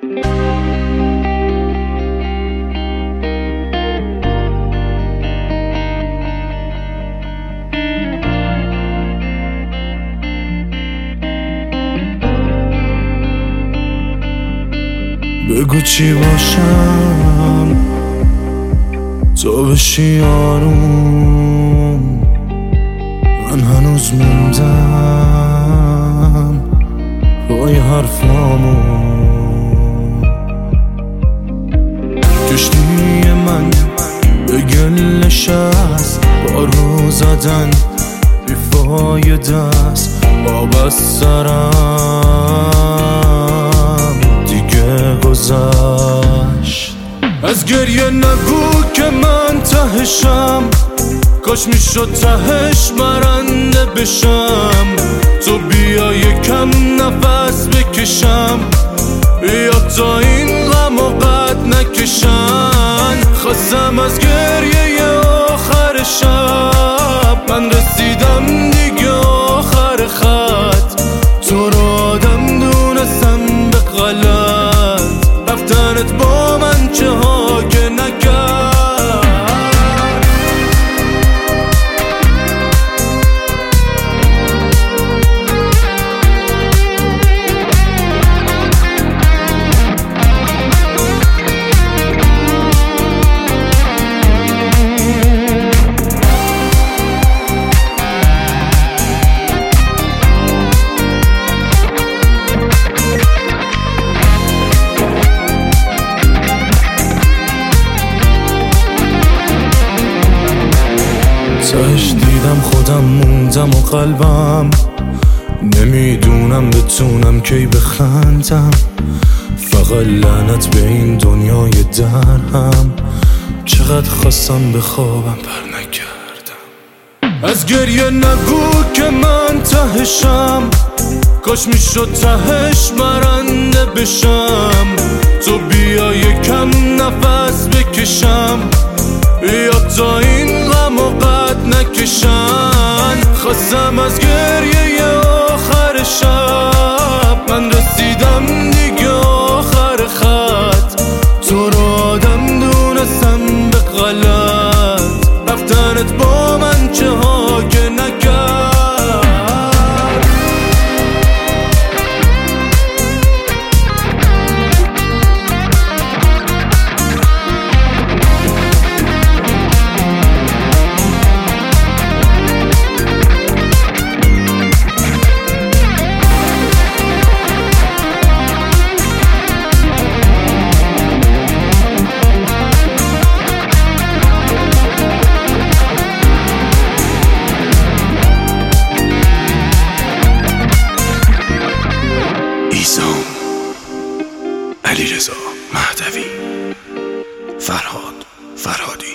بگو چی باشم تو بشی آروم، من هنوز موندم پای حرفامون. کشتی من به گل نشست، پارو زدن بیفایده است. آب از سرم دیگه گذشت. از گریه نگو که من تهشم، کاش میشد تهش برنده بشم. تو بیا یکم نفس بکشم، بیا تا این غم و قد نکشن. خواستم از گریه آخر شب، من رسیدم دیگه آخر خط. تو رو آدم دونستم به غلط، رفتنت با من چه ها که نکرد. تهش دیدم خودم موندم و قلبم، نمیدونم بتونم کی بخندم. فقط لعنت به این دنیای درهم، چقدر خواستم بخوابم پر نکردم. از گریه نگو که من تهشم، کاش میشد تهش برنده بشم. تو بیا یکم نفس بکشم، بیا تا این غم و قد نکشن. خواستم از گریه آخر شب، من رسیدم دیگه آخر خط. تو رو آدم دونستم به غلط، رفتنت با من چه ها که نکرد. علیرضا مهدوی، فرهاد فرهادی.